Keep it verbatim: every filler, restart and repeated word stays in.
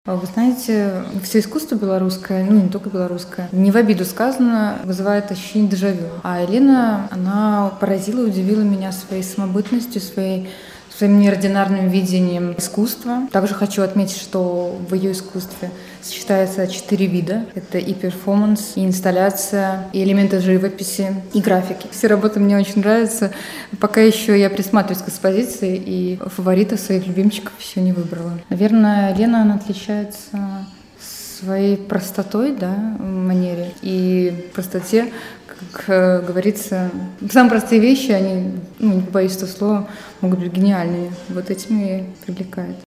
А вы знаете, все искусство белорусское, ну, не только белорусское, не в обиду сказано, вызывает ощущение дежавю. А Елена, она поразила и удивила меня своей самобытностью, своей своим неординарным видением искусства. Также хочу отметить, что в ее искусстве сочетается четыре вида. Это и перформанс, и инсталляция, и элементы живописи, и графики. Все работы мне очень нравятся. Пока еще я присматриваюсь к экспозиции, и фаворитов своих любимчиков еще не выбрала. Наверное, Лена, она отличается своей простотой, да, в манере и простоте, как э, говорится, самые простые вещи, они, ну, не побоюсь этого слова, могут быть гениальными. Вот этим и привлекает.